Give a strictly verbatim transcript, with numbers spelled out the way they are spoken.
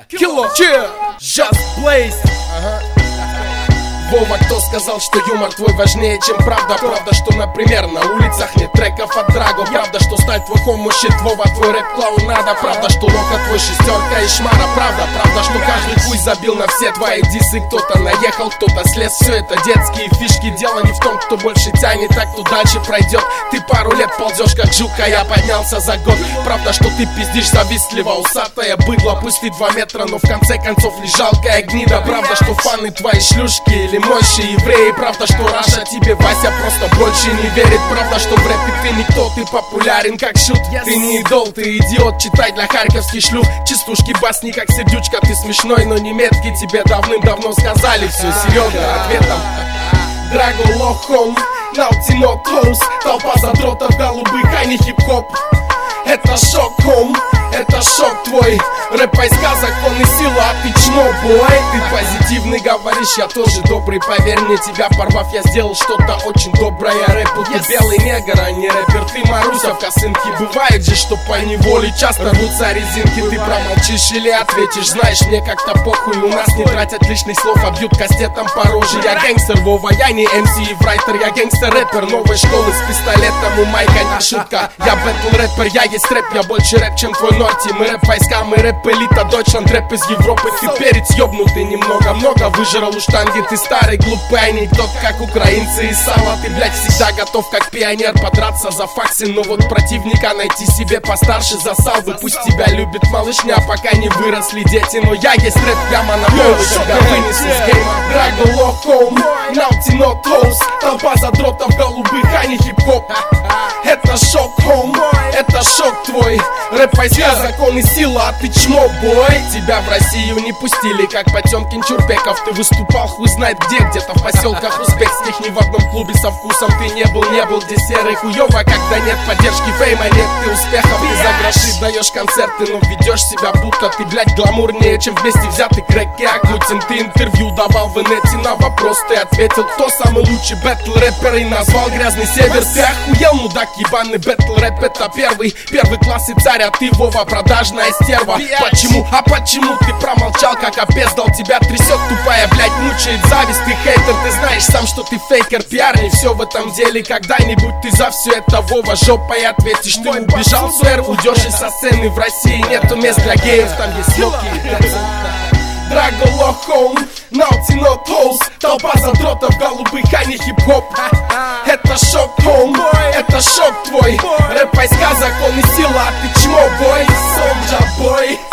Килло, Just Blaze. Вова, кто сказал, что юмор твой важнее, чем правда? Правда, что, например, на улицах нет треков от Драго. Правда, что сталь твой хомущит, Вова, твой рэп клоунада. Правда, что Лока твой шестерка и шмара. Правда, правда, что каждый хуй забил на все твои дисы. Кто-то наехал, кто-то слез. Все это детские фишки. Дело не в том, кто больше тянет, а кто дальше пройдет. Ты пару лет ползешь как жук, а я поднялся за год. Правда, что ты пиздишь завистливо, усатая быдло. Пусть ты два метра, но в конце концов лишь жалкая гнида. Правда, что фаны твои шлюшки или мощи евреи. Правда, что Раша тебе Вася просто больше не верит. Правда, что в рэпе ты никто, ты популярен как шут. Ты не идол, ты идиот, читай для харьковских шлюх. Частушки басни как сердючка, ты смешной, но не меткий. Тебе давным-давно сказали все серьезно ответом. Драго лохом, наутино тоус. Толпа задротов голубых, а не хип-хоп. Это шок, хом, это шок твой. Рэп войска, закон и сила, а ты чмо, бой. Ты позитивный, говоришь, я тоже добрый. Поверь мне, тебя порвав, я сделал что-то очень доброе. Рэпу ты белый негр, а не рэпер. Ты Марусов, косынки. Бывает же, что по неволе часто рвутся резинки. Ты промолчишь или ответишь, знаешь, мне как-то похуй. У нас не тратят лишних слов, а бьют кастетом по роже. Я гэнгстер, Вова, я не эм си и врайтер. Я гэнгстер-рэпер новой школы с пистолетом у майка, не шутка. Я бэтл-рэпер, я есть рэп, я больше рэп, чем твой Норти. Мы рэп войска, мы рэп элита, Дойчланд, рэп из Европы. Ты перец ёбнутый немного-много, выжрал у штанги. Ты старый, глупый анекдот, как украинцы и сало. Ты, блядь, всегда готов, как пионер, подраться за факсы. Но вот противника найти себе постарше засал бы. Пусть тебя любит малышня, пока не выросли дети. Но я есть рэп, прямо на голову тебя вынес из гейма. Драго лохом, наутино тоус. Толпа задротов голубых, а не хип-хоп. Это шок, хом, это шок твой. Рэп войска, закон и сила, а ты чмо, бой. Тебя в Россию не пустили, как Потемкин Чурбеков. Ты выступал хуй знает где, где-то в поселках узбекских. Ни в одном клубе со вкусом ты не был, не был. Где серый хуёво, когда нет поддержки, фейма, нет ты успехов. Ты за гроши даешь концерты, но ведешь себя будто ты, блядь, гламурнее, чем вместе взятый Грег Киакутин. Ты интервью давал в инете, на вопрос ты ответил, кто самый лучший бэтл-рэпер, и назвал Грязный Север. Ты охуел, мудак ебаный, бэтл-рэп это первый. Первый класс и царь, а ты, Вова, продажная стерва. Почему? А почему ты промолчал, как опездал? Тебя трясет тупая, блядь, мучает зависть. Ты хейтер, ты знаешь сам, что ты фейкер. Пиар не все в этом деле. Когда-нибудь ты за все это, Вова, жопой ответишь. Ты убежал в СССР, уйдешь из со сцены. В России нету мест для геев, там есть локи. Драго лохом, наутино тоус. Толпа задротов голубых, а не хип-хоп. Это шок, хом, это шок твой. Рэп войска, закон и сила, а ты чмо, бой. Солджа, бой.